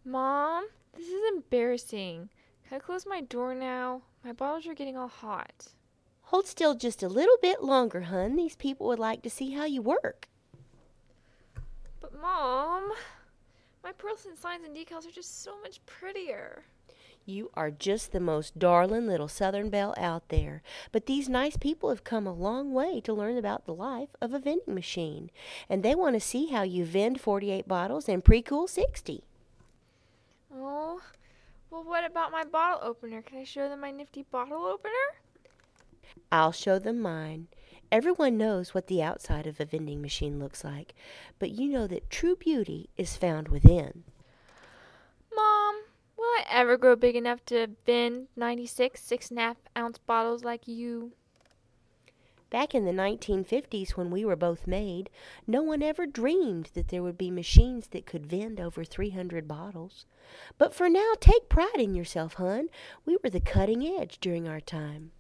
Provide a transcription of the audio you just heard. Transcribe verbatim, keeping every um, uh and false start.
Mom, this is embarrassing. Can I close my door now? My bottles are getting all hot. Hold still just a little bit longer, hun. These people would like to see how you work. But, Mom, my pearlescent signs and decals are just so much prettier. You are just the most darling little Southern belle out there. But these nice people have come a long way to learn about the life of a vending machine. And they want to see how you vend forty-eight bottles and pre-cool sixty. Oh, well, what about my bottle opener? Can I show them my nifty bottle opener? I'll show them mine. Everyone knows what the outside of a vending machine looks like, but you know that true beauty is found within. Mom, will I ever grow big enough to vend ninety-six six and a half ounce bottles like you? Back in the nineteen fifties, when we were both made, no one ever dreamed that there would be machines that could vend over three hundred bottles. But for now, take pride in yourself, hun. We were the cutting edge during our time.